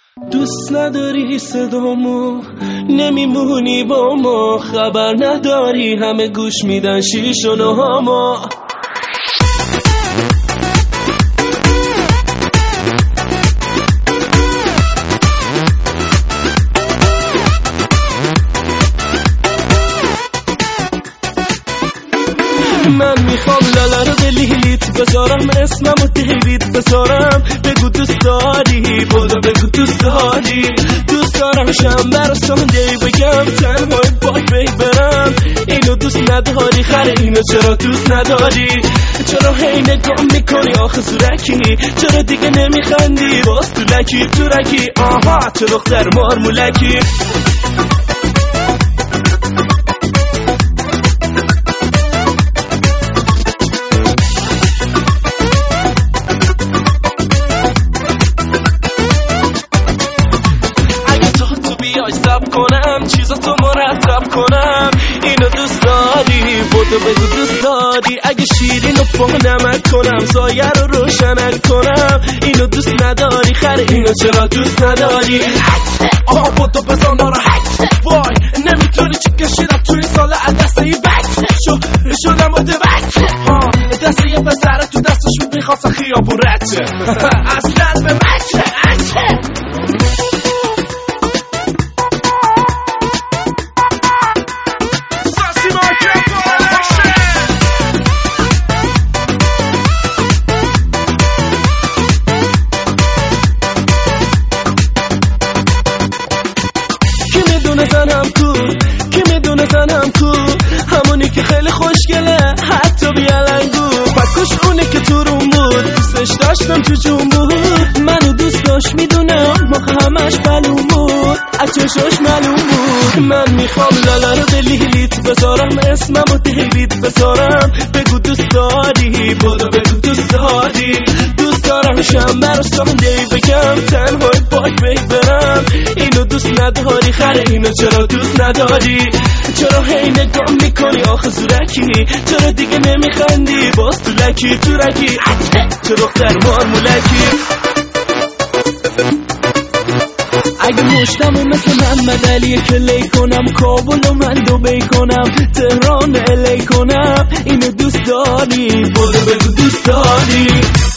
دوست نداری صدامو، نمیمونی با ما، خبر نداری همه گوش میدن شیشونو هاما. من میخوام لالا رو به لیلیت بذارم، اسممو دیوید بذارم، بگو دوست داری، بودو بگو دوست داری. دوست دارم شنبه رو ساندی بگم تنهای باک بی برم. اینو دوست نداری خره، اینو چرا دوست نداری؟ چرا هی نگاه میکنی آخه زورکی؟ چرا دیگه نمیخندی باز تو لکی تو رکی؟ آها تو دختر مارمولکی. چیزاتو مرتب کنم، اینو دوست داری، بودو بگو دوست داری. اگه شیرینو با نمک کنم، سایه رو روشنک کنم، اینو دوست نداری خره، اینو چرا دوست نداری؟ آها بودو بزن داره حکس، وای نمیتونی چی کشیدم توی ساله از دسته ای بکس شدم بوده بکس. دسته یه پسره تو دستش بود میخواست خیابون رد اصلا به مکس. کی میدونه زنم کو، همونی که خیلی خوشگله حتی بیالنگو. فکرش اونی که تو روم بود، دوستش داشتم تو جون بود. منو دوست داشت میدونم موقع همش معلوم بود، از چشاش معلوم بود. من میخوام لالا رو به لیلیت بذارم، اسممو دیوید بذارم، بگو دوست داری، بودو بگو دوست داری. دوست دارم شنبه رو ساندی بگم تنهای باک بی برم. اینو دوست نداری خره، اینو چرا دوست نداری؟ چرا هی نگاه میکنی آخه زورکی؟ چرا دیگه نمیخندی باز تو لکی تو رکی؟ چه دختر مارمولکی. اگه مشتمو مثل محمد علی کلی کنم، کابلو من دوبی کنم، تهران الی کنم، اینو دوست داری، بودو بگو دوست داری.